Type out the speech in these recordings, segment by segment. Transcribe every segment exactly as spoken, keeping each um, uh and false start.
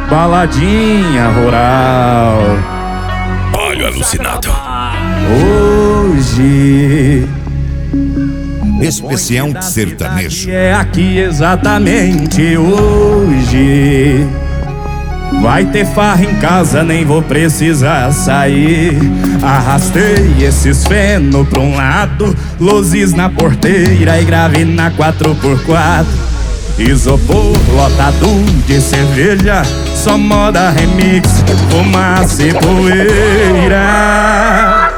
baladinha rural. Olha, alucinado. Hoje especial de sertanejo. é aqui exatamente hoje. Vai ter farra em casa, nem vou precisar sair. Arrastei esses feno pra um lado, luzes na porteira e grave na quatro por quatro. Isopor lotado de cerveja, só moda remix, fumaça e poeira.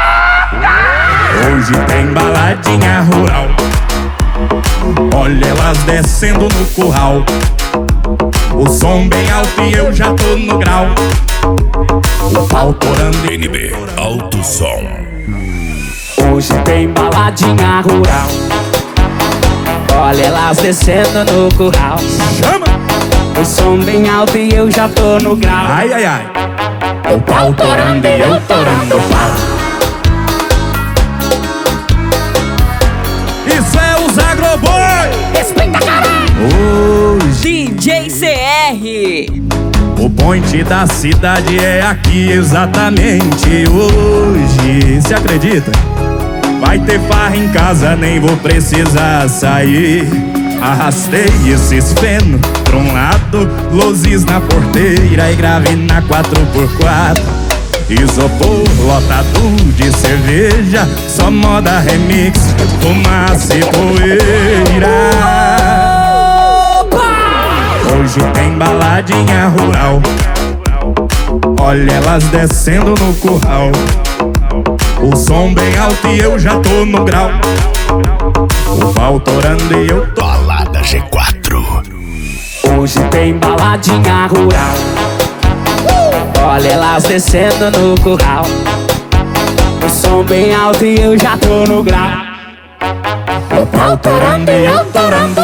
Hoje tem baladinha rural, olha elas descendo no curral. O som bem alto e eu já tô no grau. O pau torando. N B Alto Som. Hoje tem baladinha rural, olha elas descendo no curral. Chama! O som bem alto e eu já tô no grau. Ai, ai, ai. O pau torando e eu torando o pau. Isso é os Agroboi. Respeita, caralho! Hoje D J C R. o point da cidade é aqui exatamente hoje. Se acredita? Vai ter farra em casa, nem vou precisar sair. Arrastei esses feno pra um lado, luzes na porteira e grave na quatro por quatro. Isopor lotado de cerveja, só moda remix, fumaça e poeira. Hoje tem baladinha rural, olha elas descendo no curral. O som bem alto e eu já tô no grau. O pau torando e eu tô. Balada G quatro. Hoje tem baladinha rural, olha elas descendo no curral. O som bem alto e eu já tô no grau. O pau torando e eu torando.